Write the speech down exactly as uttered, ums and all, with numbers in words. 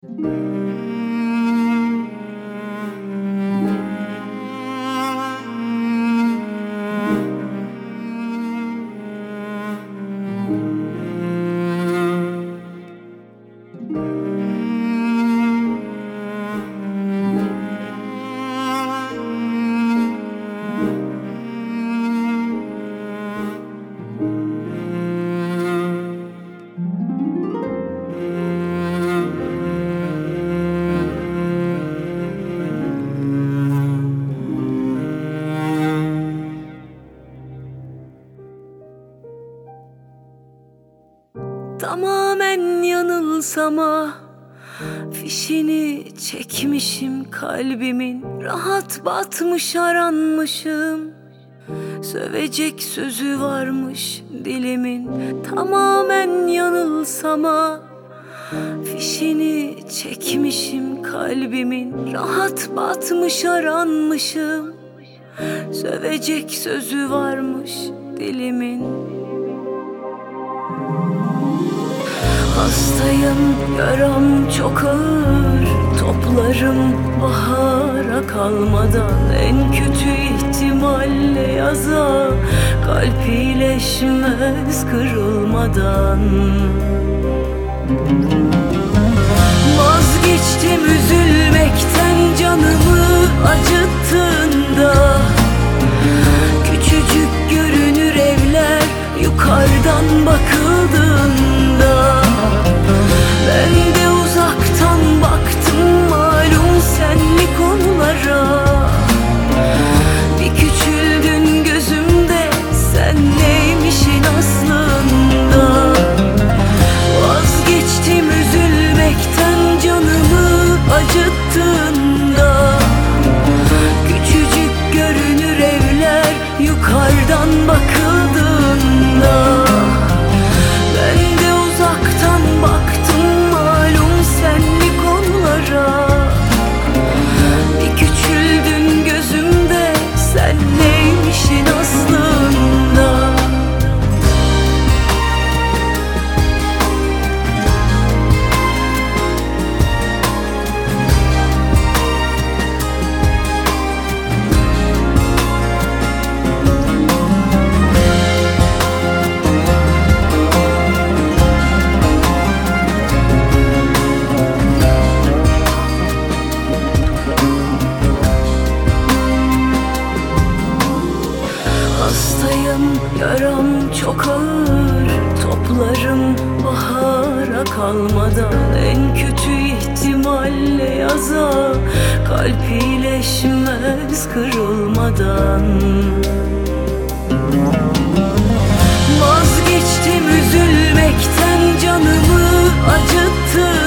Tamamen yanılsama, fişini çekmişim kalbimin. Rahat batmış aranmışım, sövecek sözü varmış dilimin. Tamamen yanılsama, fişini çekmişim kalbimin. Rahat batmış aranmışım, sövecek sözü varmış dilimin. Hastayım, yaram çok ağır, toplarım bahara kalmadan. En kötü ihtimalle yaza, kalp iyileşmez kırılmadan. Vazgeçtim üzülmekten, canımı acıttığında. Küçücük görünür evler yukarıdan bakıldığında. Ben de uzaktan baktım malum senlik onlara. Bir küçüldün gözümde, sen neymişin aslında. Vazgeçtim üzülmekten, canımı acıttığında. Küçücük görünür evler yukarıdan bakıldığında. Ben de uzaktan baktım malum senlik onlara. Bir küçüldün gözümde, sen neymişin aslında. Hastayım, yaram çok ağır, toplarım bahara kalmadan. En kötü ihtimalle yaza, kalp iyileşmez kırılmadan. Vazgeçtim üzülmekten, canımı acıttı.